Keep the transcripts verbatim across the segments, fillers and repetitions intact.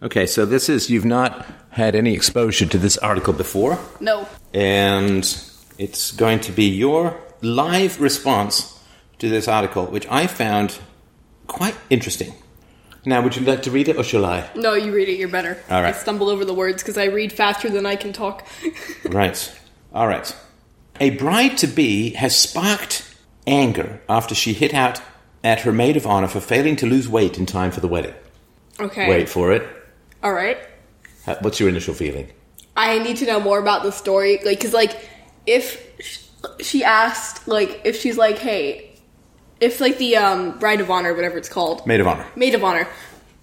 Okay, so this is, you've not had any exposure to this article before. No. And it's going to be your live response to this article, which I found quite interesting. Now, would you like to read it, or shall I? No, you read it, you're better. All right. I stumble over the words because I read faster than I can talk. Right. All right. A bride-to-be has sparked anger after she hit out at her maid of honor for failing to lose weight in time for the wedding. Okay. Wait for it. All right. What's your initial feeling? I need to know more about the story. Like, because, like, if she asked, like, if she's like, hey... If, like, the um, bride of honor, whatever it's called. Maid of honor. Maid of honor.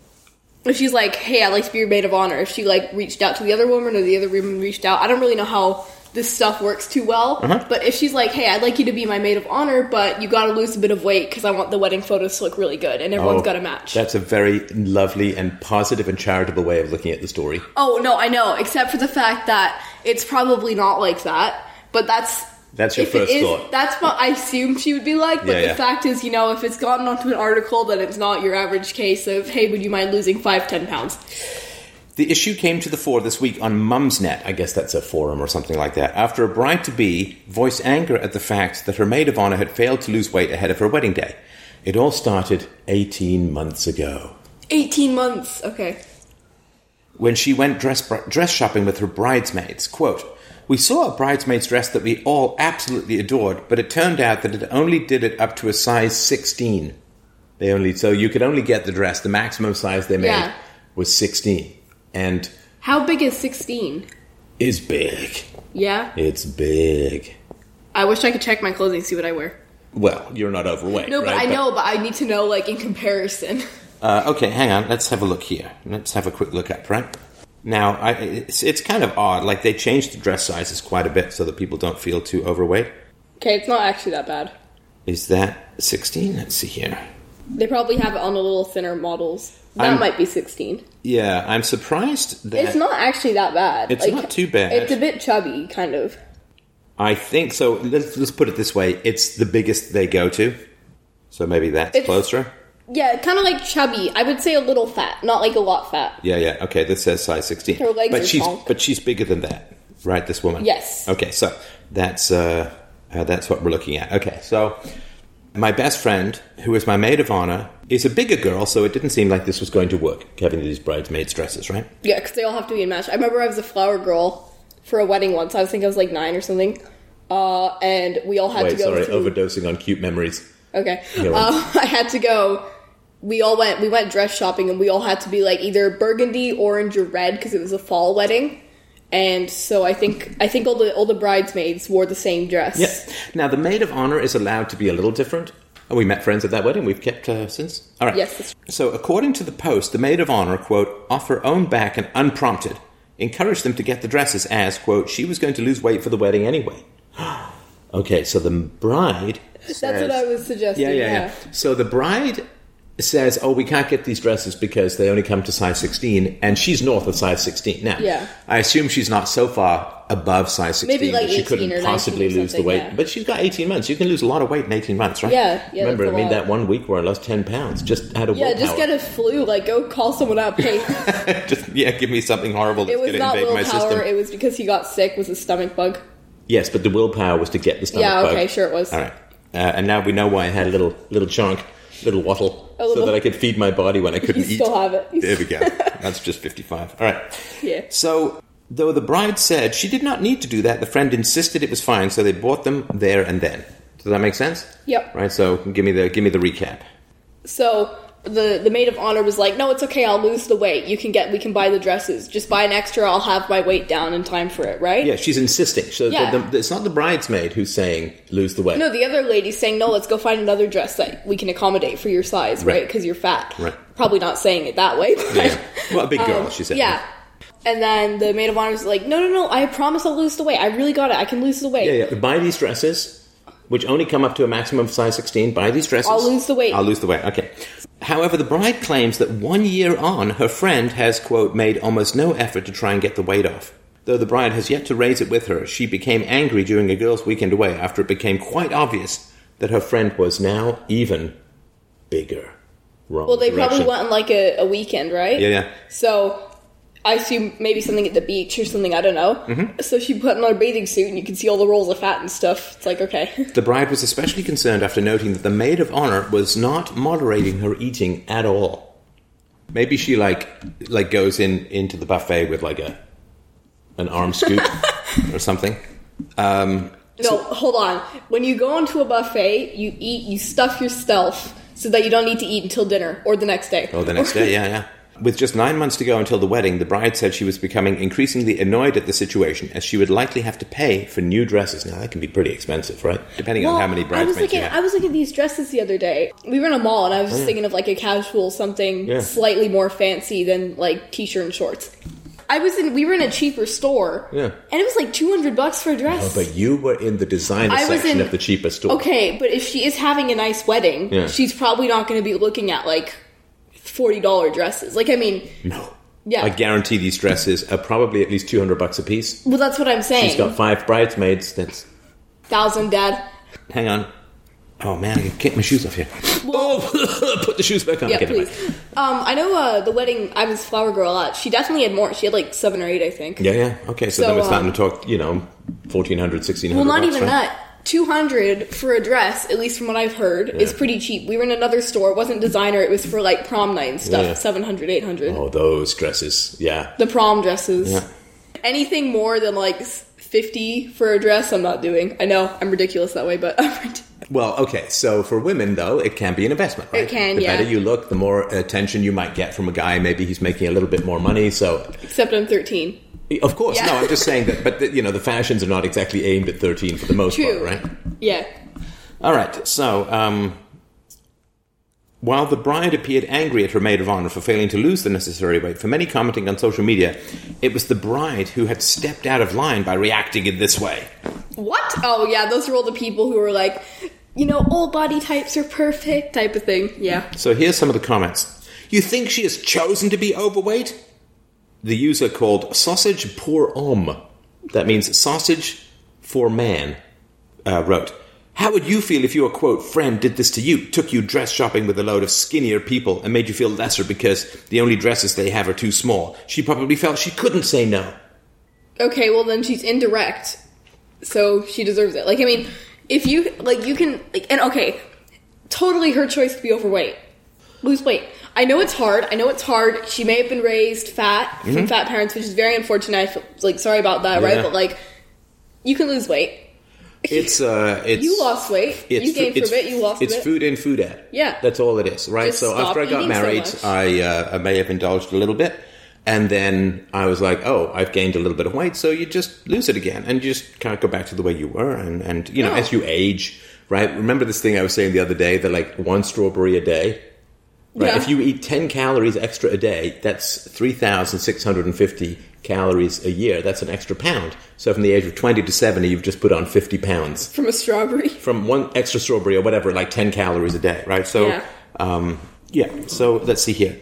If she's like, hey, I'd like to be your maid of honor. If she, like, reached out to the other woman or the other woman reached out. I don't really know how this stuff works too well. Uh-huh. But if she's like, hey, I'd like you to be my maid of honor, but you gotta lose a bit of weight because I want the wedding photos to look really good and everyone's Oh, gotta match. That's a very lovely and positive and charitable way of looking at the story. Oh, no, I know. Except for the fact that it's probably not like that. But that's... That's your if first it is, thought. That's what I assumed she would be like, but Yeah, the yeah. fact is, you know, if it's gotten onto an article, then it's not your average case of, hey, would you mind losing five, ten pounds? The issue came to the fore this week on Mumsnet, I guess that's a forum or something like that, after a bride-to-be voiced anger at the fact that her maid of honor had failed to lose weight ahead of her wedding day. It all started eighteen months ago. eighteen months, okay. When she went dress, dress shopping with her bridesmaids, quote, "We saw a bridesmaid's dress that we all absolutely adored, but it turned out that it only did it up to a size sixteen. They only so you could only get the dress, the maximum size they made Yeah. was sixteen. And How big is sixteen? is big. Yeah? It's big. I wish I could check my clothing, see what I wear. Well, you're not overweight, No, but right? I know, but I need to know, like, in comparison. Uh, okay, hang on. Let's have a look here. Let's have a quick look up, right? Now, I, it's, it's kind of odd. Like, they changed the dress sizes quite a bit so that people don't feel too overweight. Okay, it's not actually that bad. Is that sixteen? Let's see here. They probably have it on a little thinner models. That I'm- might be sixteen. Yeah, I'm surprised that... It's not actually that bad. It's not too bad. It's a bit chubby, kind of. I think so. Let's, let's put it this way. It's the biggest they go to. So maybe that's It's- closer. Yeah, kind of like chubby. I would say a little fat, not like a lot fat. Yeah, yeah. Okay, this says size sixteen. Her legs but are she's small. but she's bigger than that, right? This woman. Yes. Okay, so that's uh, uh, that's what we're looking at. Okay, so my best friend, who is my maid of honor, is a bigger girl, so it didn't seem like this was going to work, having these bridesmaids' dresses, right? Yeah, because they all have to be in match. I remember I was a flower girl for a wedding once. I was think I was like nine or something. Uh, and we all had Wait, to go sorry, through... overdosing on cute memories. Okay. Go on. Uh, I had to go... We all went, we went dress shopping, and we all had to be like either burgundy, orange, or red, because it was a fall wedding. And so I think I think all the all the bridesmaids wore the same dress. Yeah. Now, the maid of honor is allowed to be a little different. Oh, we met friends at that wedding. We've kept uh, since. All right. Yes, that's So, according to the Post, the maid of honor, quote, off her own back and unprompted, encouraged them to get the dresses as, quote, she was going to lose weight for the wedding anyway. Okay, so the bride says... That's what I was suggesting. Yeah, yeah, yeah. yeah. So the bride says, oh, we can't get these dresses because they only come to size sixteen, and she's north of size sixteen. Now, Yeah. I assume she's not so far above size sixteen Maybe like that she eighteen couldn't or possibly nineteen or lose the something, weight. yeah. But she's got eighteen months. You can lose a lot of weight in eighteen months, right? Yeah, yeah, Remember, that's I a mean, lot. that one week where I lost ten pounds, just out of Yeah, willpower. just get a flu. Like, go call someone up. Hey, just, yeah, give me something horrible that's it was going to not invade my willpower. system. It was because he got sick with a stomach bug. Yes, but the willpower was to get the stomach Yeah, bug. okay, sure it was. All right. Uh, and now we know why I had a little little chunk, little wattle, A little- so that I could feed my body when I couldn't You eat. still have it. You There we go. That's just fifty-five. All right. Yeah. So, though the bride said she did not need to do that, the friend insisted it was fine, so they bought them there and then. Does that make sense? Yep. Right. So, give me the give me the recap. So the the maid of honor was like, "No, it's okay. I'll lose the weight. You can get. We can buy the dresses. Just buy an extra. I'll have my weight down in time for it. Right?" Yeah, she's insisting. So Yeah. the, the, it's not the bridesmaid who's saying lose the weight. No, the other lady's saying, "No, let's go find another dress that we can accommodate for your size, Right. right? Because you're fat." Right. Probably not saying it that way. But, Yeah, yeah. Well, a big girl, um, she said. Yeah. And then the maid of honor was like, "No, no, no. I promise I'll lose the weight. I really got it. I can lose the weight." Yeah, yeah. Buy these dresses, which only come up to a maximum of size sixteen. Buy these dresses. I'll lose the weight. I'll lose the weight. Okay. However, the bride claims that one year on, her friend has, quote, made almost no effort to try and get the weight off. Though the bride has yet to raise it with her, she became angry during a girls' weekend away after it became quite obvious that her friend was now even bigger. Wrong Well, they direction. probably went on like a, a weekend, right? Yeah, yeah. So I assume maybe something at the beach or something, I don't know. Mm-hmm. So she put on her bathing suit and you can see all the rolls of fat and stuff. It's like, okay. The bride was especially concerned after noting that the maid of honor was not moderating her eating at all. Maybe she like like goes in into the buffet with like a an arm scoop or something. Um, No, so, hold on. When you go into a buffet, you eat, you stuff yourself so that you don't need to eat until dinner or the next day. oh, the next day, yeah, yeah. With just nine months to go until the wedding, the bride said she was becoming increasingly annoyed at the situation, as she would likely have to pay for new dresses. Now, that can be pretty expensive, right? Depending Well, on how many I was bridesmaids looking, you have. I was looking at these dresses the other day. We were in a mall, and I was just yeah. thinking of like a casual something Yeah. slightly more fancy than like t-shirt and shorts. I was in. We were in a cheaper store, Yeah. and it was like two hundred bucks for a dress. Oh, but you were in the designer I was section in- of the cheapest store. Okay, but if she is having a nice wedding, Yeah. she's probably not going to be looking at like forty dollar dresses. Like, I mean, No. Yeah. I guarantee these dresses are probably at least two hundred bucks a piece. well, that's what I'm saying. She's got five bridesmaids. That's... Thousand, Dad. Hang on. Oh, man, I can kick my shoes off here. oh, put the shoes back on. Yeah, Get it please. back. Um, I know uh, the wedding. I was flower girl a lot. She definitely had more. She had like seven or eight, I think. Yeah, yeah. Okay, so, So, then we're starting um, to talk, you know, fourteen hundred, sixteen Well, hundred not bucks, even right? that. Two hundred for a dress, at least from what I've heard, is pretty cheap. We were in another store. It wasn't designer. It was for like prom night and stuff. Yeah. Seven hundred, eight hundred. Oh, those dresses. Yeah. The prom dresses. Yeah. Anything more than like fifty for a dress, I'm not doing. I know I'm ridiculous that way, but I'm ridiculous. Well, okay, so for women, though, it can be an investment, right? It can, the yeah. better you look, the more attention you might get from a guy. Maybe he's making a little bit more money, so... Except I'm thirteen. Of course, Yeah. no, I'm just saying that, but, the, you know, the fashions are not exactly aimed at thirteen for the most True. part, right? Yeah. All right, so, um... while the bride appeared angry at her maid of honor for failing to lose the necessary weight, for many commenting on social media, it was the bride who had stepped out of line by reacting in this way. What? Oh, yeah, those are all the people who are like, you know, all body types are perfect type of thing. Yeah. So here's some of the comments. You think she has chosen to be overweight? The user called Sausage pour homme, that means sausage for man, uh, wrote, how would you feel if your, quote, friend did this to you, took you dress shopping with a load of skinnier people and made you feel lesser because the only dresses they have are too small? She probably felt she couldn't say no. Okay, well then she's indirect. So she deserves it. Like, I mean, if you, like, you can, like, and okay, totally her choice to be overweight. Lose weight. I know it's hard. I know it's hard. She may have been raised fat from Mm-hmm. fat parents, which is very unfortunate. I feel, like, sorry about that, Yeah. right? But, like, you can lose weight. It's, uh, it's... You lost weight. It's You gained fu- for a it's- bit. You lost It's a bit. food in, food out. Yeah. That's all it is, right? Just so stop after I got eating so married, much. I, uh, I may have indulged a little bit. And then I was like, oh, I've gained a little bit of weight, so you just lose it again. And you just kind of go back to the way you were. And, and you know, No. as you age, right? Remember this thing I was saying the other day, that like one strawberry a day? Right? Yeah. If you eat ten calories extra a day, that's three thousand six hundred fifty calories a year. That's an extra pound. So from the age of twenty to seventy, you've just put on fifty pounds. From a strawberry. From one extra strawberry or whatever, like ten calories a day, right? So, Yeah. um, yeah. So let's see here.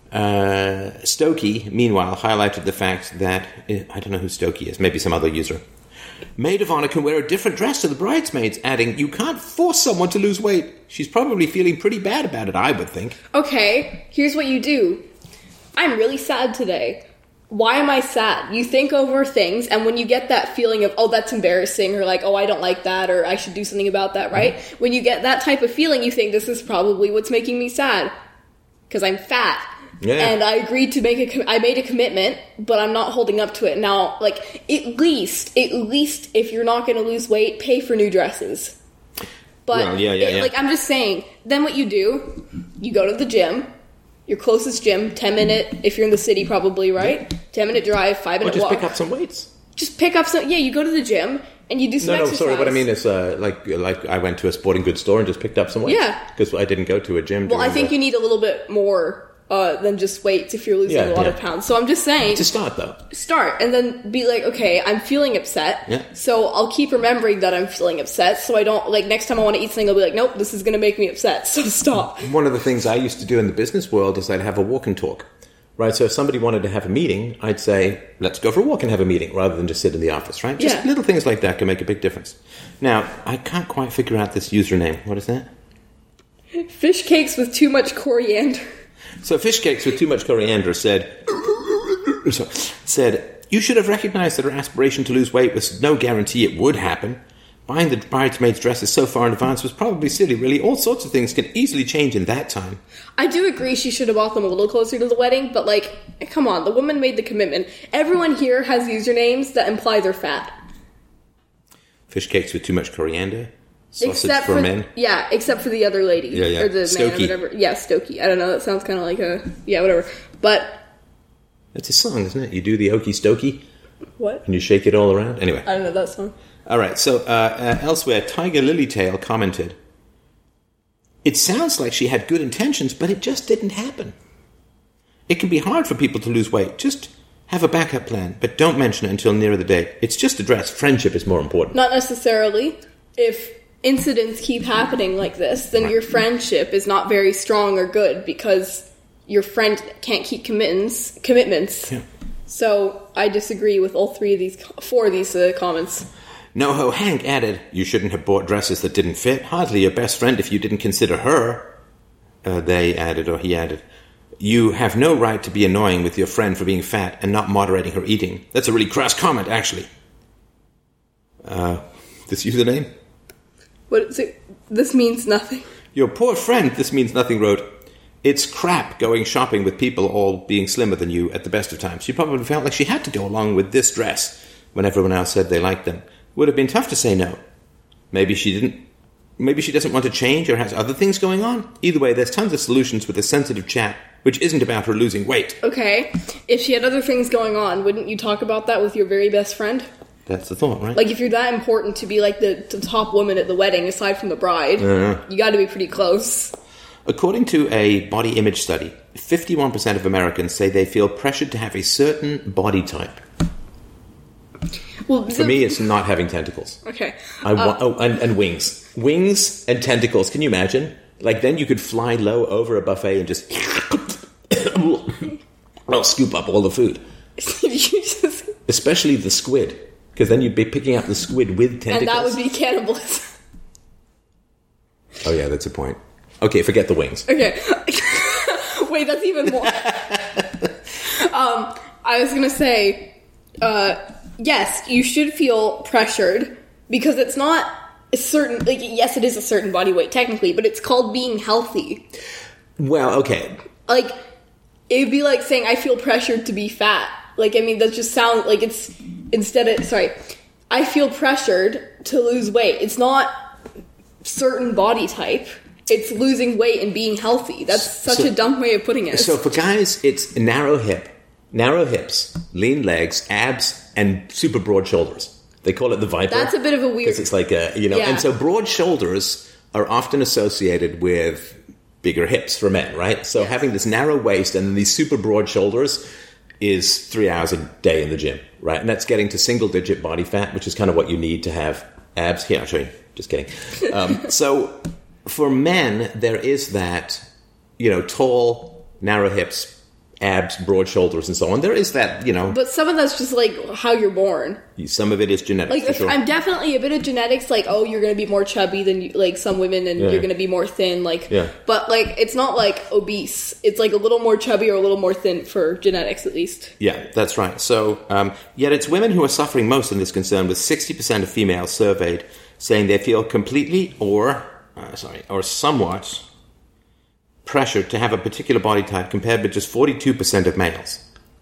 Uh, Stokey, meanwhile, highlighted the fact that I don't know who Stokey is. Maybe some other user. Maid of honor can wear a different dress to the bridesmaids, adding, "You can't force someone to lose weight." She's probably feeling pretty bad about it, I would think. Okay, here's what you do. I'm really sad today. Why am I sad? You think over things, and when you get that feeling of, oh, that's embarrassing, or like, oh, I don't like that, or I should do something about that, right? Mm-hmm. When you get that type of feeling, you think, this is probably what's making me sad. Because I'm fat. Yeah. And I agreed to make a, com- I made a commitment, but I'm not holding up to it. Now, like, at least, at least, if you're not going to lose weight, pay for new dresses. But, Well, yeah, yeah, it- yeah. like, I'm just saying, then what you do, you go to the gym, your closest gym, ten minute, if you're in the city probably, right? ten minute drive, five Or minute just walk. pick up some weights. Just pick up some, yeah, you go to the gym, and you do some No, no, exercise. sorry. What I mean is, uh, like, like I went to a sporting goods store and just picked up some weights. Yeah. Because I didn't go to a gym. Well, I during think the- you need a little bit more uh, than just weights if you're losing Yeah, a lot yeah. of pounds. So I'm just saying, to start though. start, and then be like, okay, I'm feeling upset, Yeah. so I'll keep remembering that I'm feeling upset, so I don't, like, next time I want to eat something, I'll be like, nope, this is going to make me upset, so stop. One of the things I used to do in the business world is I'd have a walk and talk. Right, so if somebody wanted to have a meeting, I'd say, let's go for a walk and have a meeting, rather than just sit in the office, right? Just Yeah. little things like that can make a big difference. Now, I can't quite figure out this username. What is that? Fish cakes with too much coriander. So Fish Cakes with Too Much Coriander said, said, "You should have recognized that her aspiration to lose weight was no guarantee it would happen. Buying the bridesmaids' dresses so far in advance was probably silly, really. All sorts of things can easily change in that time." I do agree she should have bought them a little closer to the wedding, but, like, come on, the woman made the commitment. Everyone here has usernames that imply they're fat. Fish cakes with too much coriander. Sausage Except for, for men. Yeah, except for the other lady. Yeah, yeah. Or the Stokey. man or whatever. Yeah, Stokey. I don't know, that sounds kind of like a... Yeah, whatever. But... That's a song, isn't it? You do the okey stokey, What? and you shake it all around. Anyway. I don't know that song. All right, so uh, uh, elsewhere, Tiger Lilytail commented, "It sounds like she had good intentions, but it just didn't happen. It can be hard for people to lose weight. Just have a backup plan, but don't mention it until nearer the date. It's just a dress. Friendship is more important." Not necessarily. If incidents keep happening like this, then your friendship is not very strong or good because your friend can't keep commitments. commitments. Yeah. So I disagree with all three of these, four of these uh, comments. NoHo Hank added, "You shouldn't have bought dresses that didn't fit. Hardly your best friend if you didn't consider her." Uh, they added, or he added, "You have no right to be annoying with your friend for being fat and not moderating her eating. That's a really crass comment, actually." Uh, this username? What is it? This means nothing. "Your poor friend, this means nothing, wrote, it's crap going shopping with people all being slimmer than you at the best of times. She probably felt like she had to go along with this dress when everyone else said they liked them. Would have been tough to say no. Maybe she didn't. Maybe she doesn't want to change or has other things going on. Either way, there's tons of solutions with a sensitive chat, which isn't about her losing weight." Okay, if she had other things going on, wouldn't you talk about that with your very best friend? That's the thought, right? Like, if you're that important to be, like, the, the top woman at the wedding, aside from the bride, Uh-huh. you gotta be pretty close. According to a body image study, fifty-one percent of Americans say they feel pressured to have a certain body type. Well, For me, it's not having tentacles. Okay. I want, oh, and, and wings. Wings and tentacles. Can you imagine? Like, then you could fly low over a buffet and just well, scoop up all the food. you just, Especially the squid. Because then you'd be picking up the squid with tentacles. and that would be cannibalism. Oh, yeah, that's a point. Okay, forget the wings. Okay. Wait, that's even more. um, I was gonna say, uh, yes, you should feel pressured because it's not a certain, like, yes, it is a certain body weight technically, but it's called being healthy. Well, okay. Like, it'd be like saying, I feel pressured to be fat. Like, I mean, that just sounds like it's, instead of, sorry, I feel pressured to lose weight. It's not certain body type. It's losing weight and being healthy. That's such So- a dumb way of putting it. So for guys, it's narrow hip, narrow hips, lean legs, abs, and super broad shoulders. They call it the Viper. That's a bit of a weird... Because it's like a, you know, Yeah. and so broad shoulders are often associated with bigger hips for men, right? So Yes. having this narrow waist and then these super broad shoulders is three hours a day in the gym, right? And that's getting to single digit body fat, which is kind of what you need to have abs. Here, I'll show you. Just kidding. Um, so for men, there is that, you know, tall, narrow hips, abs, broad shoulders, and so on. There is that, you know, But some of that's just, like, how you're born. some of it is genetic, Like, for if sure. I'm definitely a bit of genetics, like, oh, you're going to be more chubby than, you, like, some women, and Yeah. you're going to be more thin, like... Yeah. But, like, it's not, like, obese. It's, like, a little more chubby or a little more thin for genetics, at least. Yeah, that's right. So, um, yet it's women who are suffering most in this concern, with sixty percent of females surveyed saying they feel completely or, uh, sorry, or somewhat pressured to have a particular body type, compared with just forty-two percent of males.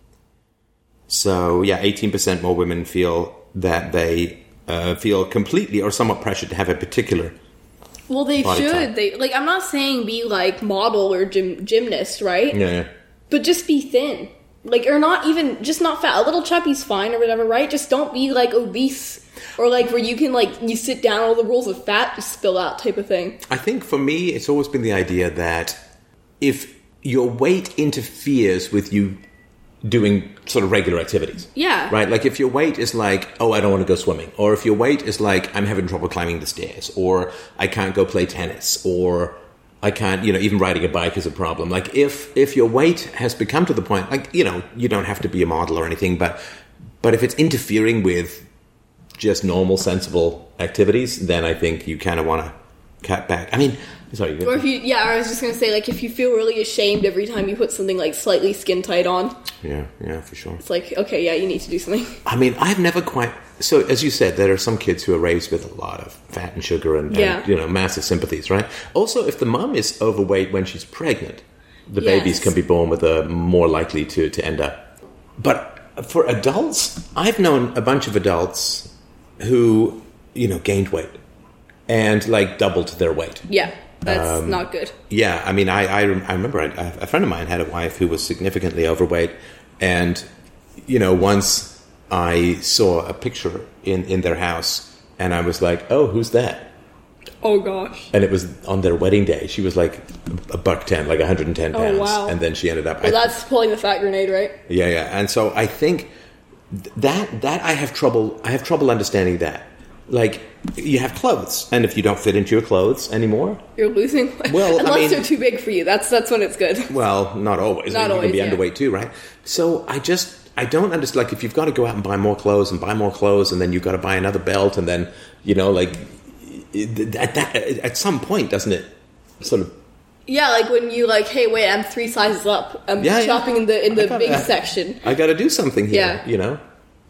So, yeah, eighteen percent more women feel that they uh, feel completely or somewhat pressured to have a particular. Well, they Body should. type. They Like, I'm not saying be, like, model or gym, gymnast, right? Yeah, yeah. But just be thin. Like, or not even, just not fat. A little chubby's fine or whatever, right? Just don't be, like, obese. Or, like, where you can, like, you sit down, all the rolls of fat just spill out type of thing. I think for me, it's always been the idea that if your weight interferes with you doing sort of regular activities. Yeah. Right? Like if your weight is like, oh, I don't want to go swimming. Or if your weight is like, I'm having trouble climbing the stairs. Or I can't go play tennis. Or I can't, you know, even riding a bike is a problem. Like if, if your weight has become to the point, like, you know, you don't have to be a model or anything, but, but if it's interfering with just normal, sensible activities, then I think you kind of want to cut back. I mean, sorry. Or if you, yeah, I was just gonna say, like, if you feel really ashamed every time you put something like slightly skin tight on. Yeah, yeah, for sure. It's like, okay, yeah, you need to do something. I mean, I've never quite. So, as you said, there are some kids who are raised with a lot of fat and sugar and, Yeah. and you know, massive sympathies, right? Also, if the mum is overweight when she's pregnant, the Yes. babies can be born with a more likely to, to end up. But for adults, I've known a bunch of adults who, you know, gained weight and like doubled their weight. Yeah, that's not good. Yeah, I mean, I I, rem- I remember I, a friend of mine had a wife who was significantly overweight, and you know, once I saw a picture in, in their house, and I was like, "Oh, who's that?" Oh gosh. And it was on their wedding day. She was like a buck ten, like one hundred ten pounds, Oh, wow. and then she ended up. Well, I- that's pulling the fat grenade, right? yeah, yeah, and so I think th- that that I have trouble. I have trouble understanding that. Like, you have clothes, and if you don't fit into your clothes anymore, You're losing weight. Well, I Unless mean- they're too big for you. That's that's when it's good. well, not always. Not you always, can be yeah. underweight too, right? So I just I don't understand. Like, if you've got to go out and buy more clothes and buy more clothes, and then you've got to buy another belt, and then you know, like it- at that at some point, doesn't it sort of? Yeah, like when you like, hey, wait, I'm three sizes up. I'm Yeah, yeah. shopping in the in the I gotta- big section. I got to do something here, Yeah. you know.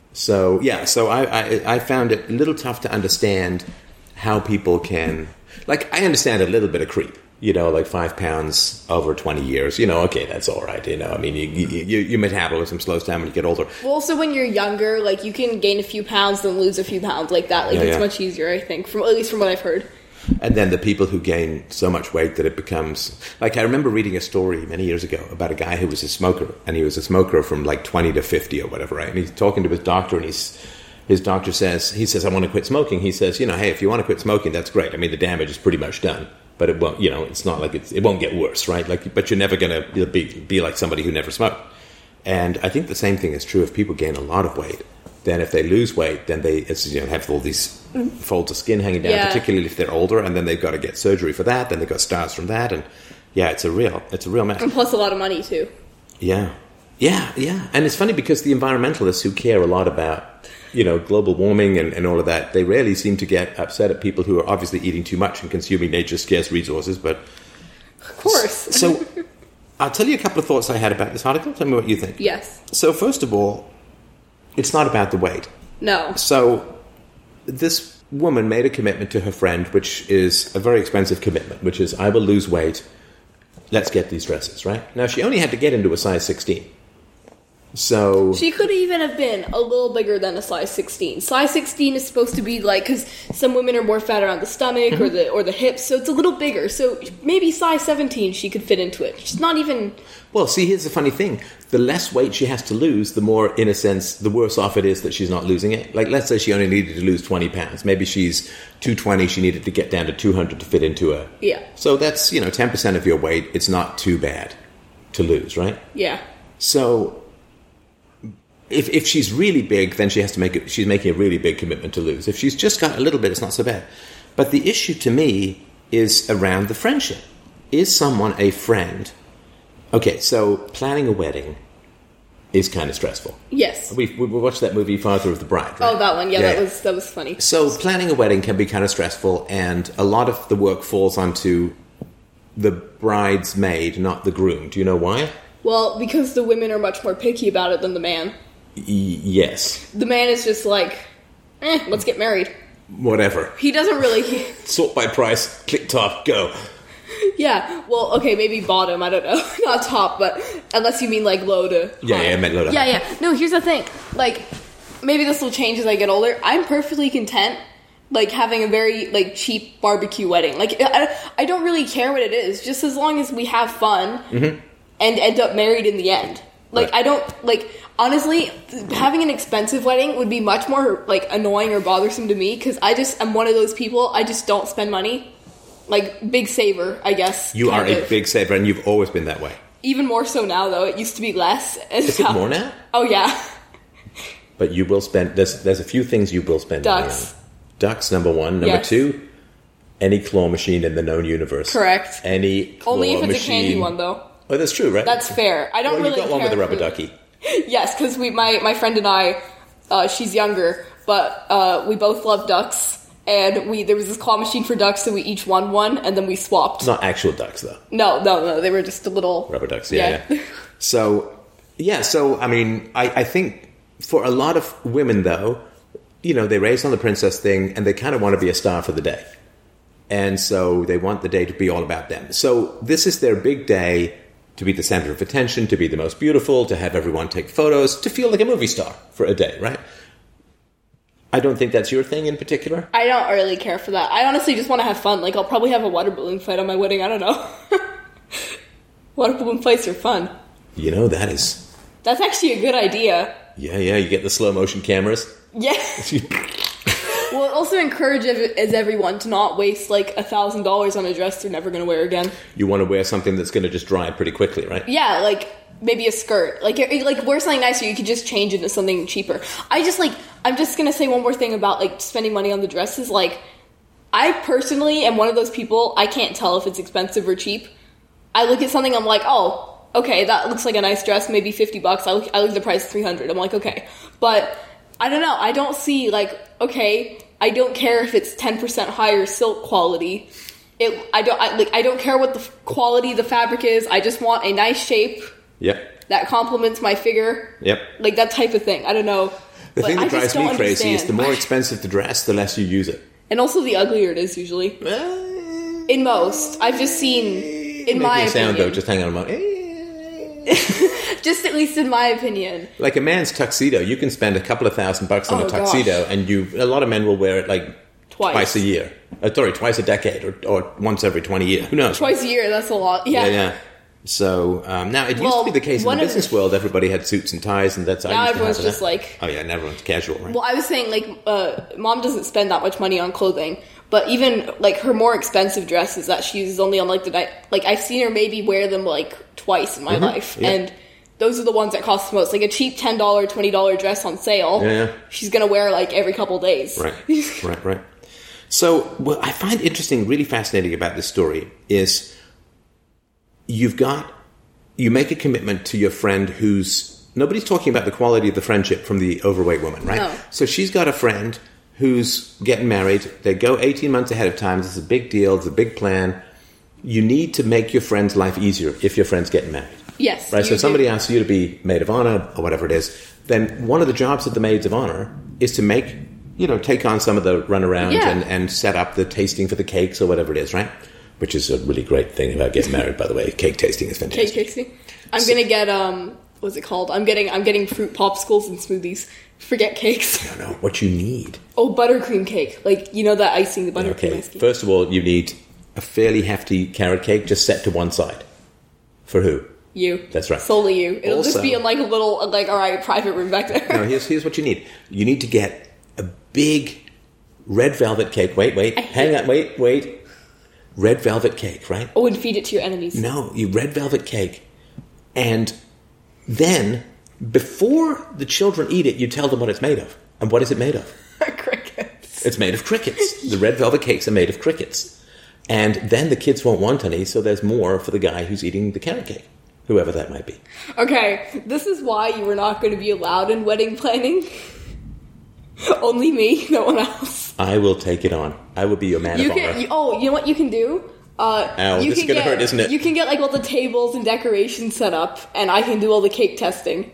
So yeah, so I, I I found it a little tough to understand how people can, like, I understand a little bit of creep, you know, like five pounds over twenty years, you know, okay, that's all right, you know. I mean, you, you, you, your metabolism slows down when you get older. Well, also when you're younger, like you can gain a few pounds then lose a few pounds like that. Like Yeah, it's yeah. much easier, I think, from at least from what I've heard. And then the people who gain so much weight that it becomes like, I remember reading a story many years ago about a guy who was a smoker, and he was a smoker from like twenty to fifty or whatever, right? And he's talking to his doctor, and he's his doctor says, he says, I want to quit smoking. He says, you know, hey, if you want to quit smoking, that's great. I mean, the damage is pretty much done, but it won't, you know, it's not like it's, it won't get worse, right? Like, but you're never going to be be like somebody who never smoked. And I think the same thing is true if people gain a lot of weight. Then if they lose weight, then they it's, you know, have all these folds of skin hanging down, Yeah. particularly if they're older, and then they've got to get surgery for that. Then they've got scars from that, and yeah, it's a real, it's a real mess. And plus a lot of money too. Yeah, yeah, yeah. And it's funny because the environmentalists who care a lot about, you know, global warming and, and all of that, they rarely seem to get upset at people who are obviously eating too much and consuming nature's scarce resources. But Of course. so, I'll tell you a couple of thoughts I had about this article. Tell me what you think. Yes. So first of all, it's not about the weight. No. So, this woman made a commitment to her friend, which is a very expensive commitment, which is, I will lose weight, let's get these dresses, right? Now, she only had to get into a size sixteen. So, She could even have been a little bigger than a size sixteen. Size sixteen is supposed to be like, because some women are more fat around the stomach or the or the hips, so it's a little bigger. So maybe size seventeen she could fit into it. She's not even. well, see, here's the funny thing. The less weight she has to lose, the more, in a sense, the worse off it is that she's not losing it. Like, let's say she only needed to lose twenty pounds. Maybe she's two twenty, she needed to get down to two hundred to fit into a... Yeah. So that's, you know, ten percent of your weight. It's not too bad to lose, right? Yeah. So, if if she's really big, then she has to make it. She's making a really big commitment to lose. If she's just got a little bit, it's not so bad. But the issue to me is around the friendship. Is someone a friend? Okay, so planning a wedding is kind of stressful. Yes. We we watched that movie Father of the Bride. Right? Oh, that one. Yeah, that was that was funny. So planning a wedding can be kind of stressful, and a lot of the work falls onto the bridesmaid, not the groom. Do you know why? Well, because the women are much more picky about it than the man. Y- yes. The man is just like, eh, let's get married. Whatever. He doesn't really. Sort by price. Click top. Go. Yeah. Well, okay, maybe bottom. I don't know. Not top, but unless you mean like low to. Yeah, high. yeah, I meant low to Yeah, high. yeah. No, here's the thing. Like, maybe this will change as I get older. I'm perfectly content, like having a very like cheap barbecue wedding. Like, I, I don't really care what it is, just as long as we have fun Mm-hmm. and end up married in the end. Like, Right. I don't like. Honestly, having an expensive wedding would be much more like annoying or bothersome to me because I just am one of those people. I just don't spend money. Like, big saver, I guess. You are kind a of. big saver, and you've always been that way. Even more so now, though. It used to be less. And Is it now- more now? Oh, yeah. But you will spend. There's there's a few things you will spend money Ducks. on. Ducks, number one. Number Yes. two, any claw machine in the known universe. Correct. Any claw Only if it's machine. a candy one, though. Oh, that's true, right? That's fair. I don't well, really you got one care with a rubber for- ducky. Yes, because we, my, my friend and I, uh, she's younger, but uh, we both love ducks. and we there was this claw machine for ducks, so we each won one, and then we swapped. Not actual ducks, though. No, no, no. They were just a little Rubber ducks, yeah, yeah. yeah. So, yeah, so, I mean, I, I think for a lot of women, though, you know, they race on the princess thing, and they kind of want to be a star for the day. And so they want the day to be all about them. So this is their big day to be the center of attention, to be the most beautiful, to have everyone take photos, to feel like a movie star for a day, right? I don't think that's your thing in particular. I don't really care for that. I honestly just want to have fun. Like, I'll probably have a water balloon fight on my wedding. I don't know. Water balloon fights are fun. You know, that is... That's actually a good idea. Yeah, yeah, you get the slow motion cameras. Yeah. Well, it also encourages everyone to not waste, like, a thousand dollars on a dress they're never going to wear again. You want to wear something that's going to just dry pretty quickly, right? Yeah, like... Maybe a skirt. Like, like wear something nicer, you could just change into something cheaper. I just, like, I'm just gonna say one more thing about, like, spending money on the dresses. Like, I personally am one of those people, I can't tell if it's expensive or cheap. I look at something, I'm like, oh, okay, that looks like a nice dress, maybe fifty bucks. I look, I look at the price, three hundred. I'm like, okay. But, I don't know, I don't see, like, okay, I don't care if it's ten percent higher silk quality. It, I don't, I, like, I don't care what the quality of the fabric is, I just want a nice shape. Yep. That complements my figure. Yep. Like that type of thing. I don't know. The thing that I drives me crazy understand. is the more expensive the dress, the less you use it. And also the uglier it is usually. Uh, in most. I've just seen, in my opinion. Sound though, just hang on a moment. Just at least in my opinion. Like a man's tuxedo, you can spend a couple of thousand bucks on oh, a tuxedo, gosh. and you a lot of men will wear it like twice, twice a year. Uh, sorry, twice a decade, or, or once every twenty years. Who knows? Twice a year, that's a lot. Yeah, yeah. yeah. So, um, now, it used well, to be the case in the business of, world, everybody had suits and ties, and that's... Now I used everyone's to have just that. like... Oh, yeah, and everyone's casual, right? Well, I was saying, like, uh, Mom doesn't spend that much money on clothing, but even, like, her more expensive dresses that she uses only on, like, the night... Like, I've seen her maybe wear them, like, twice in my mm-hmm. life, yeah. and those are the ones that cost the most. Like, a cheap ten dollars, twenty dollars dress on sale, yeah, yeah. she's gonna wear, like, every couple days. Right, right, right. So, what I find interesting, really fascinating about this story is you've got... You make a commitment to your friend who's... Nobody's talking about the quality of the friendship from the overweight woman, right? No. So she's got a friend who's getting married. They go eighteen months ahead of time. This is a big deal. It's a big plan. You need to make your friend's life easier if your friend's getting married. Yes. Right? So do. somebody asks you to be maid of honor or whatever it is, then one of the jobs of the maids of honor is to make, you know, take on some of the runaround yeah. and, and set up the tasting for the cakes or whatever it is, right? Which is a really great thing about getting married, by the way. Cake tasting is fantastic. Cake tasting. I'm so, gonna get um, what's it called? I'm getting I'm getting fruit popsicles and smoothies. Forget cakes. No, no. What you need? Oh, buttercream cake. Like you know that icing, the buttercream okay. icing. First of all, you need a fairly hefty carrot cake, just set to one side. For who? You. That's right. Solely you. It'll also, just be in like a little like all right private room back there. No, here's here's what you need. You need to get a big red velvet cake. Wait, wait. Hang on. Wait, wait. Red velvet cake, right? Oh, and feed it to your enemies. No, you red velvet cake. And then, before the children eat it, you tell them what it's made of. And what is it made of? Crickets. It's made of crickets. The red velvet cakes are made of crickets. And then the kids won't want any, so there's more for the guy who's eating the carrot cake. Whoever that might be. Okay, this is why you were not going to be allowed in wedding planning. Only me, no one else. I will take it on. I will be your man you of can, honor. You, oh, you know what you can do? Uh, Ow, you this can is going to get, hurt, isn't it? You can get, like, all the tables and decorations set up, and I can do all the cake testing.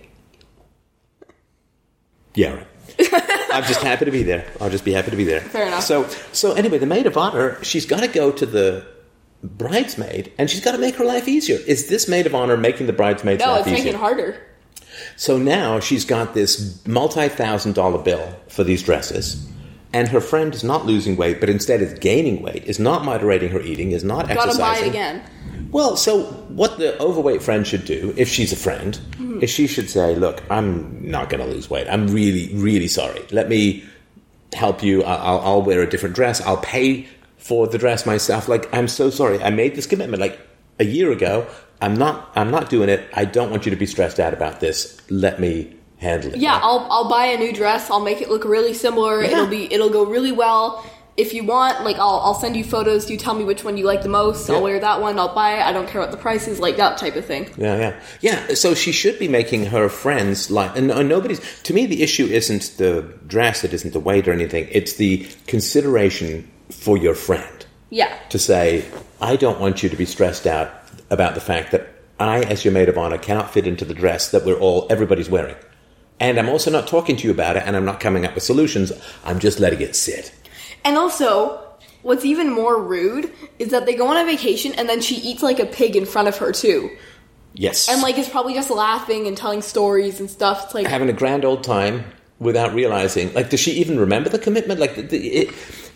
Yeah, right. I'm just happy to be there. I'll just be happy to be there. Fair enough. So, so anyway, the maid of honor, she's got to go to the bridesmaid, and she's got to make her life easier. Is this maid of honor making the bridesmaid's no, life it's easier? making it harder. So now she's got this multi-thousand dollar bill for these dresses, and her friend is not losing weight, but instead is gaining weight, is not moderating her eating, is not Gotta exercising. buy it again. Well, so what the overweight friend should do, if she's a friend, mm-hmm. is she should say, look, I'm not going to lose weight. I'm really, really sorry. Let me help you. I'll, I'll wear a different dress. I'll pay for the dress myself. Like, I'm so sorry. I made this commitment like a year ago. I'm not, I'm not doing it. I don't want you to be stressed out about this. Let me handle it. Yeah, right? I'll, I'll buy a new dress. I'll make it look really similar. Yeah. It'll be, it'll go really well. if you want, like, I'll I'll send you photos. You tell me which one you like the most. Yeah. I'll wear that one. I'll buy it. I don't care what the price is. Like that type of thing. Yeah, yeah, yeah. So she should be making her friends like, and, and nobody's. To me, the issue isn't the dress. It isn't the weight or anything. It's the consideration for your friend. Yeah. To say, I don't want you to be stressed out about the fact that I, as your maid of honor, cannot fit into the dress that we're all everybody's wearing, and I'm also not talking to you about it, and I'm not coming up with solutions. I'm just letting it sit. And also, what's even more rude is that they go on a vacation and then she eats like a pig in front of her too. Yes. And like is probably just laughing and telling stories and stuff. It's like having a grand old time without realizing. Like, does she even remember the commitment? Like, the, the, it,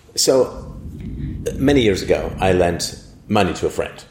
so many years ago, I lent money to a friend,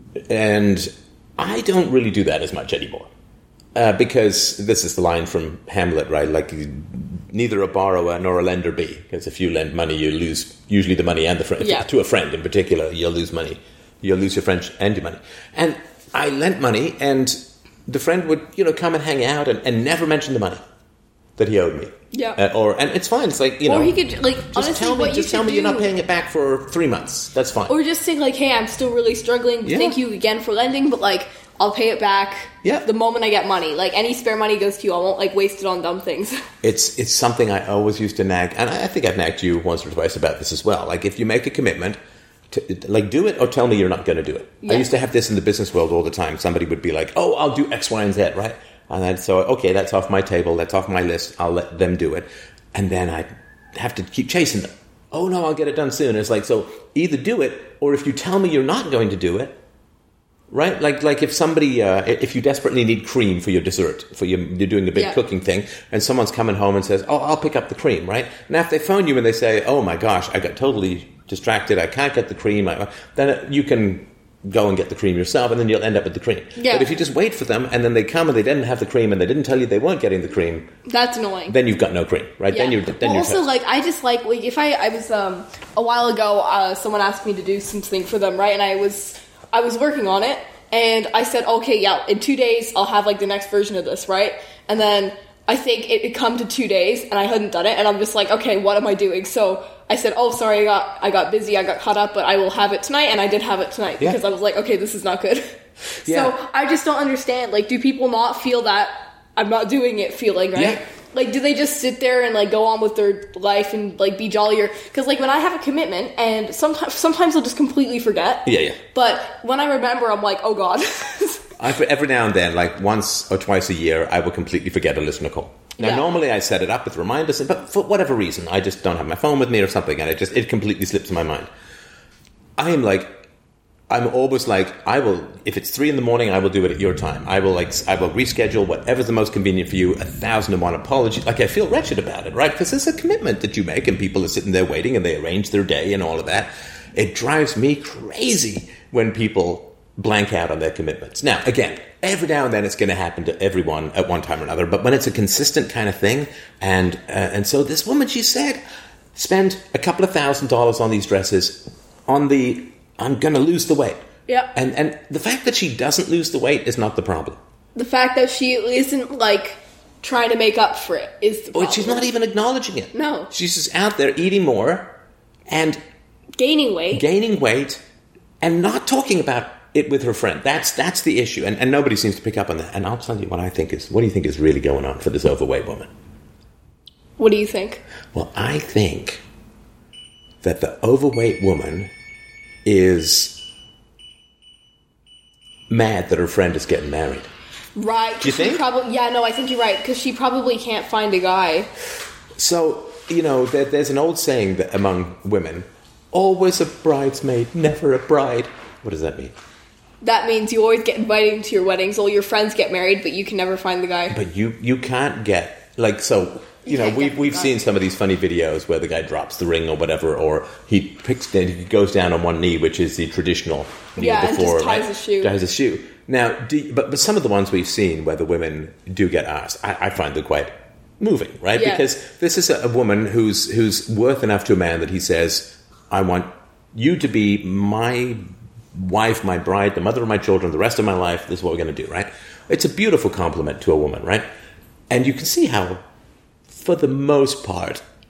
and I don't really do that as much anymore uh, because this is the line from Hamlet, right? Like, neither a borrower nor a lender be. Because if you lend money, you lose usually the money and the friend. Yeah. To a friend in particular, you'll lose money. You'll lose your friend and your money. And I lent money, and the friend would, you know, come and hang out and, and never mention the money that he owed me. Yeah. Uh, or and it's fine. It's like, you know, or he could like just honestly, tell me, what you just tell should me you're do- not paying it back for three months. That's fine. Or just say like, hey, I'm still really struggling. Yeah. Thank you again for lending, but like I'll pay it back Yeah. the moment I get money. Like any spare money goes to you. I won't like waste it on dumb things. It's it's something I always used to nag, and I, I think I've nagged you once or twice about this as well. Like, if you make a commitment, to, like, do it or tell me you're not going to do it. Yeah. I used to have this in the business world all the time. Somebody would be like, "Oh, I'll do X, Y, and Z," right? And then so okay, that's off my table, that's off my list. I'll let them do it, and then I'd have to keep chasing them. Oh no, I'll get it done soon. And it's like, so either do it, or if you tell me you're not going to do it. Right, like like if somebody, uh, if you desperately need cream for your dessert, for your, you're doing a big Yeah. cooking thing, and someone's coming home and says, "Oh, I'll pick up the cream," right? Now, if they phone you and they say, "Oh my gosh, I got totally distracted, I can't get the cream," I, then you can go and get the cream yourself, and then you'll end up with the cream. Yeah. But if you just wait for them, and then they come and they didn't have the cream, and they didn't tell you they weren't getting the cream, That's annoying. then you've got no cream, right? Then you're then well, you're also toast. like I just like like if I I was um a while ago uh, someone asked me to do something for them, right? And I was I was working on it. And I said, okay, yeah, in two days, I'll have, like, the next version of this, right? And then I think it had come to two days, and I hadn't done it, and I'm just like, okay, what am I doing? So I said, oh, sorry, I got I got busy, I got caught up, but I will have it tonight, and I did have it tonight, Yeah. because I was like, okay, this is not good. Yeah. So I just don't understand, like, do people not feel that I'm not doing it feeling, right? Yeah. Like, do they just sit there and, like, go on with their life and, like, be jollier? Because, like, when I have a commitment, and sometimes sometimes I'll just completely forget. Yeah, yeah. But when I remember, I'm like, oh, God. I, every now and then, like once or twice a year, I will completely forget to listen to a call. Now, Yeah. normally I set it up with reminders, but for whatever reason, I just don't have my phone with me or something, and it just it completely slips my mind. I am like, I'm always like, I will, if it's three in the morning, I will do it at your time. I will like, I will reschedule whatever's the most convenient for you. A thousand and one apologies. Like, I feel wretched about it, right? Because it's a commitment that you make, and people are sitting there waiting, and they arrange their day and all of that. It drives me crazy when people blank out on their commitments. Now, again, every now and then it's going to happen to everyone at one time or another, but when it's a consistent kind of thing, and uh, and so this woman, she said, spend a couple of thousand dollars on these dresses on the, I'm going to lose the weight. Yeah. And and the fact that she doesn't lose the weight is not the problem. The fact that she isn't, like, trying to make up for it is the problem. But she's not even acknowledging it. No. She's just out there eating more and Gaining weight. gaining weight and not talking about it with her friend. That's that's the issue, and, and nobody seems to pick up on that. And I'll tell you what I think is. What do you think is really going on for this overweight woman? What do you think? Well, I think that the overweight woman is mad that her friend is getting married. Right. Do you she think? Probably, yeah, no, I think you're right, because she probably can't find a guy. So, you know, there, there's an old saying that among women, always a bridesmaid, never a bride. What does that mean? That means you always get invited to your weddings, all your friends get married, but you can never find the guy. But you you can't get, like, so, you, You know, can't we've, get we've the seen guy. some of these funny videos where the guy drops the ring or whatever, or he picks, he goes down on one knee, which is the traditional knee Yeah, and before, just ties right? his shoe. Ties his shoe. Now, do, but, but some of the ones we've seen where the women do get asked, I, I find them quite moving, right? Yeah. Because this is a, a woman who's who's worth enough to a man that he says, I want you to be my wife, my bride, the mother of my children, the rest of my life. This is what we're going to do, right? It's a beautiful compliment to a woman, right? And you can see how, for the most part,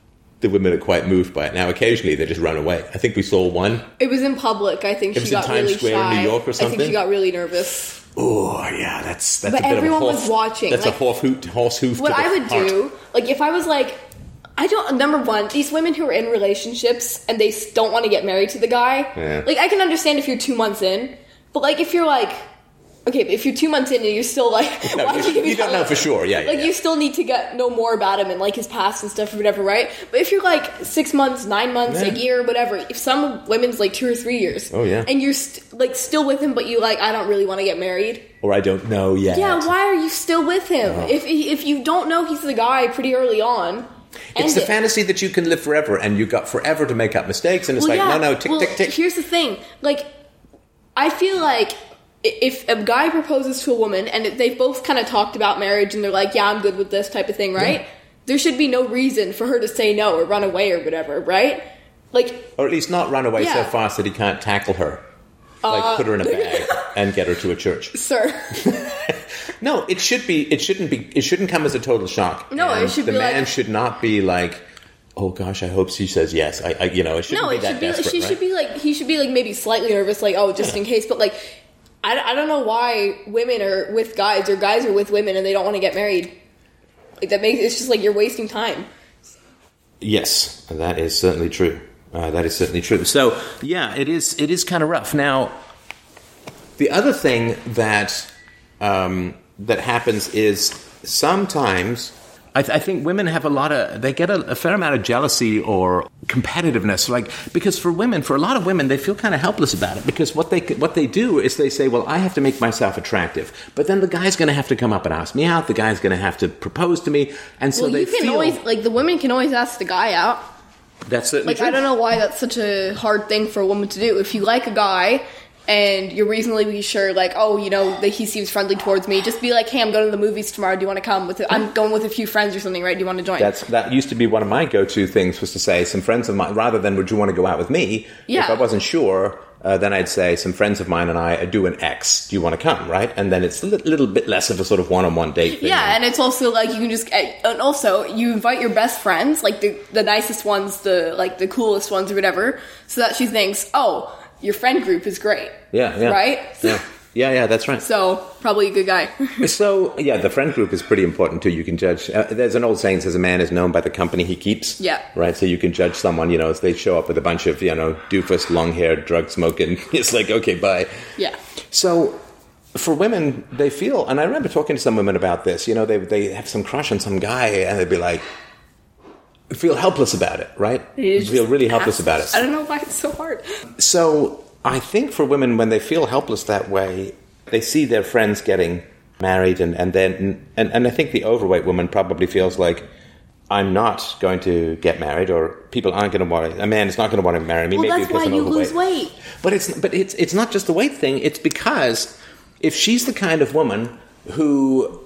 the women are quite moved by it. Now, occasionally they just run away. I think we saw one. It was in public. I think It she was in got Times really Square in shy. New York or I something? think she got really nervous. Oh, yeah, that's that's But a bit everyone of a was horse, watching, That's like- a horse hoot, horse hoof. What to the I would heart. do, like if I was like, I don't, number one, these women who are in relationships and they s- don't want to get married to the guy, Yeah. like I can understand if you're two months in, but like if you're like, okay, but if you're two months in and you're still like, No, watching you, him you don't tell- know for sure. Yeah, yeah, like yeah. you still need to get know more about him and like his past and stuff or whatever, right? But if you're like six months, nine months, Yeah. a year, whatever, if some women's like two or three years, Oh, yeah. and you're st- like still with him, but you like I don't really want to get married. Or I don't know yet. Yeah, why are you still with him? Oh. If if you don't know he's the guy pretty early on, It's end the it. fantasy that you can live forever, and you've got forever to make up mistakes, and it's Well, like, yeah, no, no, tick, well, tick, tick. Here's the thing, like, I feel like i- if a guy proposes to a woman and they've both kind of talked about marriage and they're like, yeah, I'm good with this type of thing, right? Yeah. There should be no reason for her to say no or run away or whatever, right? Like, Or at least not run away so Yeah. fast that he can't tackle her. Like, Uh, put her in a bag and get her to a church. sir, No, it should be. It shouldn't be. It shouldn't come as a total shock. No, it And should the be man like- should not be like, oh gosh, I hope she says yes. I, I you know, it shouldn't no, be it that should be. desperate. She right? should be like. He should be like maybe slightly nervous, like oh, just in case. But like, I, I don't know why women are with guys or guys are with women and they don't want to get married. Like that makes it's just like you're wasting time. Yes, that is certainly true. Uh, that is certainly true. So yeah, it is. It is kind of rough. Now, the other thing that um, that happens is sometimes I, th- I think women have a lot of they get a, a fair amount of jealousy or competitiveness, like because for women, for a lot of women, they feel kind of helpless about it because what they what they do is they say, well, I have to make myself attractive, but then the guy's going to have to come up and ask me out. The guy's going to have to propose to me, and so Well, they you can feel always like the women can always ask the guy out. that's certainly Like true. I don't know why that's such a hard thing for a woman to do. If you like a guy and you're reasonably sure, like, oh, you know, that he seems friendly towards me, just be like, hey, I'm going to the movies tomorrow. Do you want to come? With? I'm going with a few friends or something, right? Do you want to join? That's that used to be one of my go-to things was to say some friends of mine rather than would you want to go out with me? Yeah. If I wasn't sure, uh, then I'd say some friends of mine and I are doing X. Do you want to come? Right, and then it's a li- little bit less of a sort of one-on-one date thing. Yeah, and it's also like you can just and also you invite your best friends, like the the nicest ones, the like the coolest ones or whatever, so that she thinks, oh, your friend group is great. yeah, yeah, Right? Yeah, yeah, yeah. That's right. So probably a good guy. So yeah, the friend group is pretty important too. You can judge. Uh, there's an old saying says a man is known by the company he keeps. Yeah. Right. So you can judge someone. You know, if they show up with a bunch of you know doofus, long-haired, drug smoking. It's like okay, bye. Yeah. So for women, they feel, and I remember talking to some women about this. You know, they they have some crush on some guy, and they'd be like, feel helpless about it, right? It's Feel just really helpless ask- about it. I don't know why it's so hard. So I think for women, when they feel helpless that way, they see their friends getting married, and and then and, and I think the overweight woman probably feels like, I'm not going to get married, or people aren't going to want to, a man is not going to want to marry me. Well, maybe that's because why I'm you lose overweight. weight. But it's but it's it's not just the weight thing. It's because if she's the kind of woman who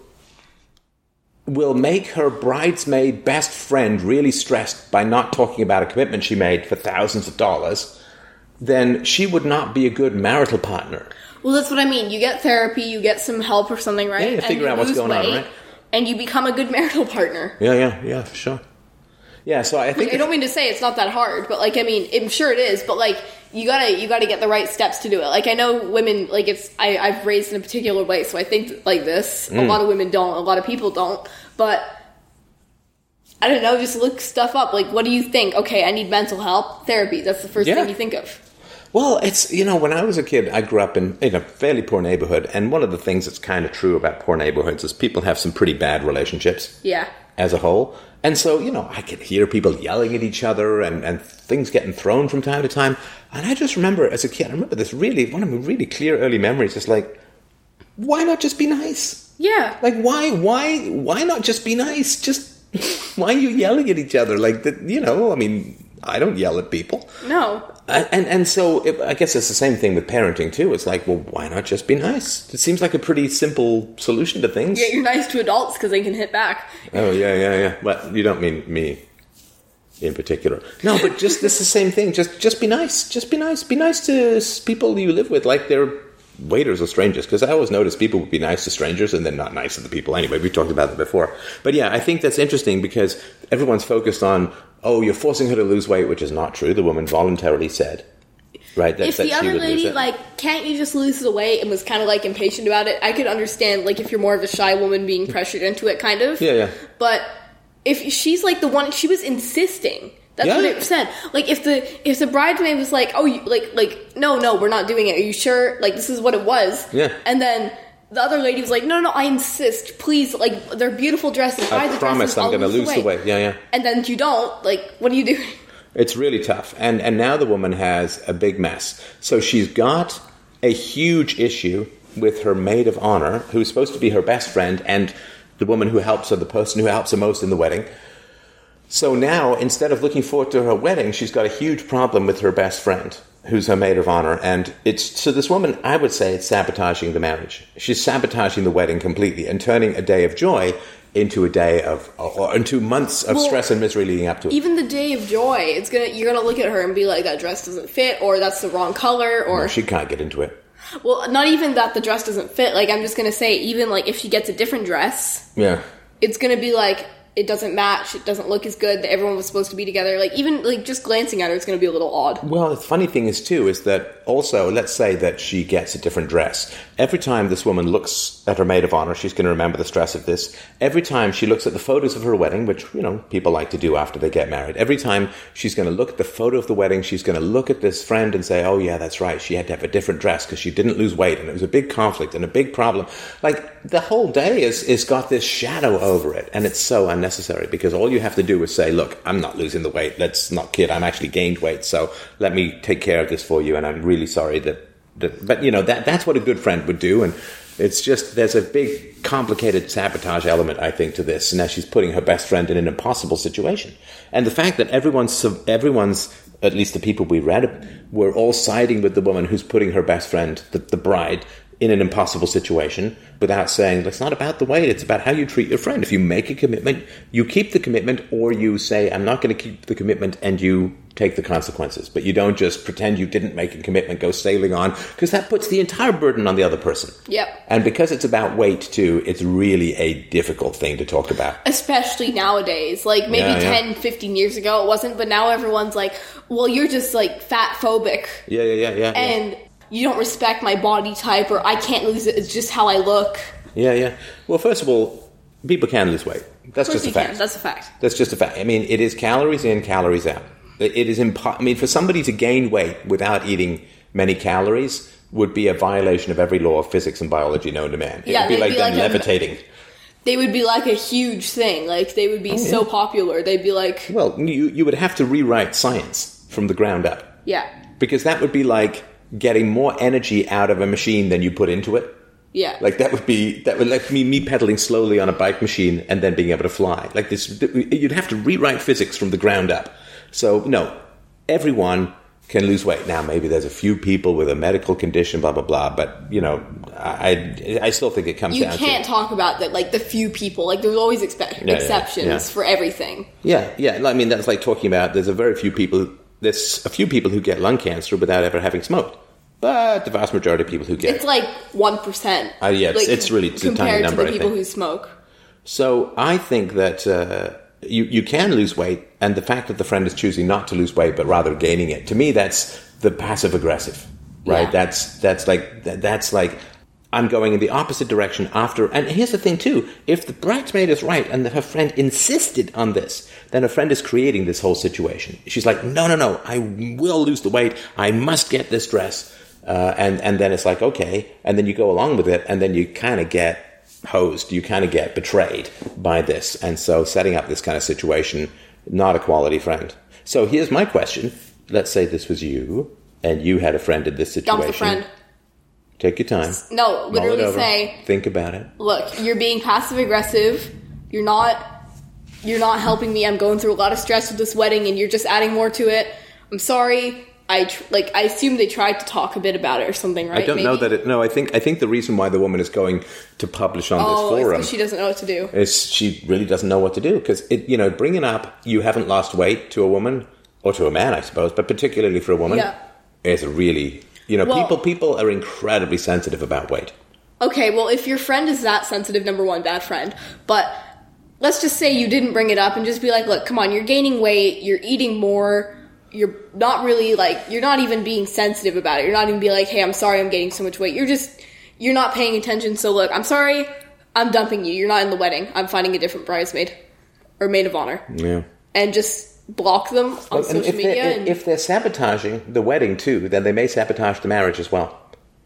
will make her bridesmaid best friend really stressed by not talking about a commitment she made for thousands of dollars, then she would not be a good marital partner. Well, that's what I mean. You get therapy, you get some help or something, right? Yeah, you figure and you out what's lose going on, weight, right? And you become a good marital partner. Yeah, yeah, yeah, for sure. Yeah, so I think I don't mean to say it's not that hard, but like I mean, I'm sure it is. But like you gotta you gotta get the right steps to do it. Like I know women like it's I, I've raised in a particular way, so I think like this. Mm. A lot of women don't. A lot of people don't. But I don't know. Just look stuff up. Like what do you think? Okay, I need mental health therapy. That's the first Yeah. thing you think of. Well, it's, you know, when I was a kid, I grew up in, in a fairly poor neighborhood, and one of the things that's kind of true about poor neighborhoods is people have some pretty bad relationships Yeah. as a whole. And so, you know, I could hear people yelling at each other and, and things getting thrown from time to time. And I just remember as a kid, I remember this really, one of my really clear early memories is like, why not just be nice? Yeah. Like, why, why, why not just be nice? Just, why are you yelling at each other? Like, that, you know, I mean, I don't yell at people. No. And and so it, I guess it's the same thing with parenting too. It's like, well, why not just be nice? It seems like a pretty simple solution to things. Yeah, you're nice to adults because they can hit back. Oh yeah, yeah, yeah. But you don't mean me in particular. No, but just this is the same thing. Just just be nice. Just be nice. Be nice to s- people you live with, like they're waiters or strangers, because I always notice people would be nice to strangers and then not nice to the people anyway. We've talked about that before. But yeah, I think that's interesting because everyone's focused on, oh, you're forcing her to lose weight, which is not true. The woman voluntarily said, right, that, if that the she other would lose lady, it. like, can't you just lose the weight and was kind of, like, impatient about it, I could understand, like, if you're more of a shy woman being pressured into it, kind of. Yeah, yeah. But if she's, like, the one, she was insisting. That's Yeah. what it said. Like, if the if the bridesmaid was like, oh, you, like, like, no, no, we're not doing it. Are you sure? Like, this is what it was. Yeah. And then the other lady was like, no, no, I insist. Please, like, they're beautiful dresses. Buy I the promise dresses, I'm I'll going to lose the weight. weight. Yeah, yeah. And then you don't. Like, what are you doing? It's really tough. And and now the woman has a big mess. So she's got a huge issue with her maid of honor, who's supposed to be her best friend and the woman who helps her, the person who helps her most in the wedding. So now, instead of looking forward to her wedding, she's got a huge problem with her best friend, who's her maid of honor. And it's so this woman, I would say, it's sabotaging the marriage. She's sabotaging the wedding completely and turning a day of joy into a day of, or into months of Well, stress and misery leading up to it. Even the day of joy, it's gonna you're gonna look at her and be like, that dress doesn't fit, or that's the wrong color, or No, she can't get into it. well, not even that the dress doesn't fit. Like, I'm just gonna say, even like if she gets a different dress, Yeah. it's gonna be like, it doesn't match, it doesn't look as good, that everyone was supposed to be together. Like, even like just glancing at her, it's gonna be a little odd. Well, the funny thing is, too, is that also, let's say that she gets a different dress. Every time this woman looks at her maid of honor, she's going to remember the stress of this. Every time she looks at the photos of her wedding, which, you know, people like to do after they get married, every time she's going to look at the photo of the wedding, she's going to look at this friend and say, oh, yeah, that's right, she had to have a different dress because she didn't lose weight, and it was a big conflict and a big problem. Like, the whole day is, is got this shadow over it, and it's so unnecessary because all you have to do is say, look, I'm not losing the weight, let's not kid, I'm actually gained weight, so let me take care of this for you, and I'm really sorry that, that but, you know, that that's what a good friend would do, and it's just, there's a big, complicated sabotage element, I think, to this, and now she's putting her best friend in an impossible situation. And the fact that everyone's, everyone's, at least the people we read, were all siding with the woman who's putting her best friend, the, the bride, in an impossible situation without saying, it's not about the weight, it's about how you treat your friend. If you make a commitment, you keep the commitment, or you say, I'm not going to keep the commitment, and you take the consequences. But you don't just pretend you didn't make a commitment, go sailing on, because that puts the entire burden on the other person. Yep. And because it's about weight, too, it's really a difficult thing to talk about. Especially nowadays. Like, maybe Yeah, yeah. ten, fifteen years ago it wasn't, but now everyone's like, well, you're just, like, fat phobic. Yeah, yeah, yeah, yeah. And you don't respect my body type, or I can't lose it, it's just how I look. Yeah, yeah. Well, first of all, people can lose weight. That's Of course just a you fact. can. That's a fact. That's just a fact. I mean, it is calories in, calories out. It is impo- I mean, for somebody to gain weight without eating many calories would be a violation of every law of physics and biology known to man. It Yeah, would be they'd like be them like a- levitating. They would be like a huge thing. Like, they would be so popular. They'd be like, Well, you, you would have to rewrite science from the ground up. yeah, Because that would be like getting more energy out of a machine than you put into it. yeah. Like that would be that would like me me pedaling slowly on a bike machine and then being able to fly. Like this, you'd have to rewrite physics from the ground up. So no, everyone can lose weight. Now maybe there's a few people with a medical condition, blah blah blah. But you know, I I still think it comes You down can't to talk about that, like, the few people. Like, there's always expe- yeah, exceptions yeah. for everything. yeah yeah. I mean that's like talking about there's a very few people. There's a few people who get lung cancer without ever having smoked. But the vast majority of people who get It's like one percent. Uh, yeah, it's- it's really- it's a compared tiny number, to I the people think. who smoke. So I think that uh, you you can lose weight, and the fact that the friend is choosing not to lose weight but rather gaining it, to me, that's the passive aggressive, right? Yeah. That's that's like that, that's like I'm going in the opposite direction after. And here's the thing too: if the bridesmaid is right and that her friend insisted on this, then her friend is creating this whole situation. She's like, no, no, no, I will lose the weight. I must get this dress. Uh, and, and then it's like, okay. And then you go along with it, and then you kind of get hosed. You kind of get betrayed by this. And so setting up this kind of situation, not a quality friend. So here's my question. Let's say this was you, and you had a friend in this situation. Dump the friend. Take your time. No, Mull it literally over. say, Think about it. look, you're being passive aggressive. You're not, you're not helping me. I'm going through a lot of stress with this wedding, and you're just adding more to it. I'm sorry. I tr- like. I assume they tried to talk a bit about it or something, right? I don't Maybe? know that it... No, I think I think the reason why the woman is going to publish on Oh, this it's forum 'cause she doesn't know what to do. is she really doesn't know what to do. Because, it, you know, bringing up you haven't lost weight to a woman, or to a man, I suppose, but particularly for a woman, Yeah. is a really You know, Well- people people are incredibly sensitive about weight. Okay, well, if your friend is that sensitive, number one, bad friend. But let's just say you didn't bring it up and just be like, look, come on, you're gaining weight, you're eating more, you're not really, like, you're not even being sensitive about it. You're not even being like, hey, I'm sorry I'm gaining so much weight. You're just, you're not paying attention, so look, I'm sorry, I'm dumping you. You're not in the wedding. I'm finding a different bridesmaid. Or maid of honor. Yeah. And just block them on Well, and social if media. they're, And, if they're sabotaging the wedding, too, then they may sabotage the marriage as well.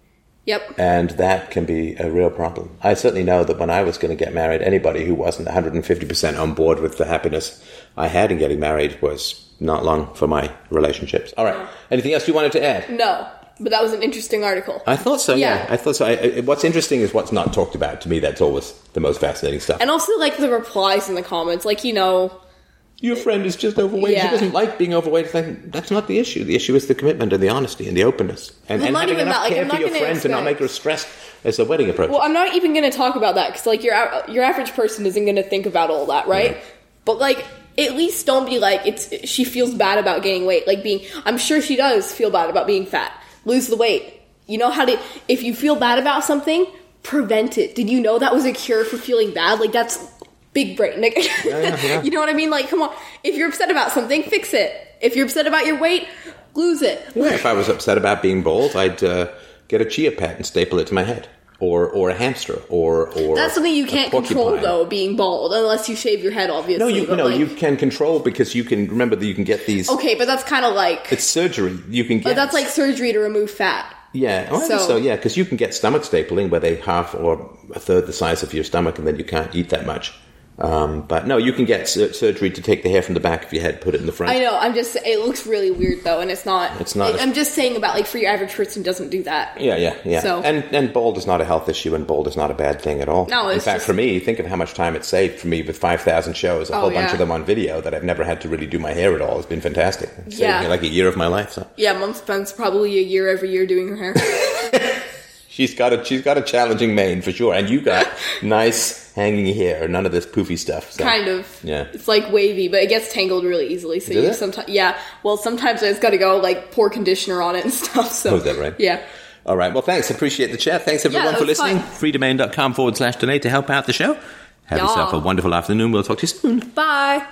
yep. And that can be a real problem. I certainly know that when I was going to get married, anybody who wasn't one hundred fifty percent on board with the happiness I had in getting married was not long for my relationships. All right. Anything else you wanted to add? No. But that was an interesting article. I thought so, yeah. Yeah. I thought so. I, I, what's interesting is what's not talked about. To me, that's always the most fascinating stuff. And also, like, the replies in the comments. Like, you know... Your friend is just overweight. Yeah. She doesn't like being overweight. Like, that's not the issue. The issue is the commitment and the honesty and the openness. And, Well, and not having even enough that, like, care I'm for not your gonna friend to not expect- make her stressed as the wedding approaches. Well, I'm not even going to talk about that, because, like, your, a- your average person isn't going to think about all that, right? Yeah. But, like, at least don't be like, it's she feels bad about gaining weight. Like, being... I'm sure she does feel bad about being fat. Lose the weight. You know how to... If you feel bad about something, prevent it. Did you know that was a cure for feeling bad? Like, that's big brain. Like, yeah, yeah. You know what I mean? Like, come on. If you're upset about something, fix it. If you're upset about your weight, lose it. Yeah, if I was upset about being bald, I'd uh, get a chia pet and staple it to my head. Or or a hamster. Or, or That's something you a can't control, porcupine. though, being bald, unless you shave your head, obviously. No, you but, no, like- you can control because you can... Remember that you can get these... Okay, but that's kind of like... It's surgery. You can get... But that's like surgery to remove fat. Yeah, well, so, So- so yeah, because you can get stomach stapling where they half or a third the size of your stomach, and then you can't eat that much. Um, but no, you can get sur- surgery to take the hair from the back of your head, put it in the front. I know, I'm just... It looks really weird, though, and it's not... It's not- I'm just saying about, like, for your average person, doesn't do that. Yeah, yeah, yeah. So- And and bald is not a health issue, and bald is not a bad thing at all. No, in it's fact, just- for me, think of how much time it saved for me with five thousand shows, a Oh, whole bunch yeah. of them on video that I've never had to really do my hair at all. It's been fantastic. It saved Yeah. me like a year of my life. So Yeah, Mom spends probably a year every year doing her hair. she's got a she's got a challenging mane for sure, and you got nice hanging hair, none of this poofy stuff. So. Kind of. Yeah. It's like wavy, but it gets tangled really easily. So Does you it? sometimes, yeah. Well, sometimes I just got to go like pour conditioner on it and stuff. So Oh, is that right? Yeah. All right. Well, thanks. Appreciate the chat. Thanks everyone Yeah, that for was listening. fun. freedomain.com forward slash donate to help out the show. Have Yeah. yourself a wonderful afternoon. We'll talk to you soon. Bye.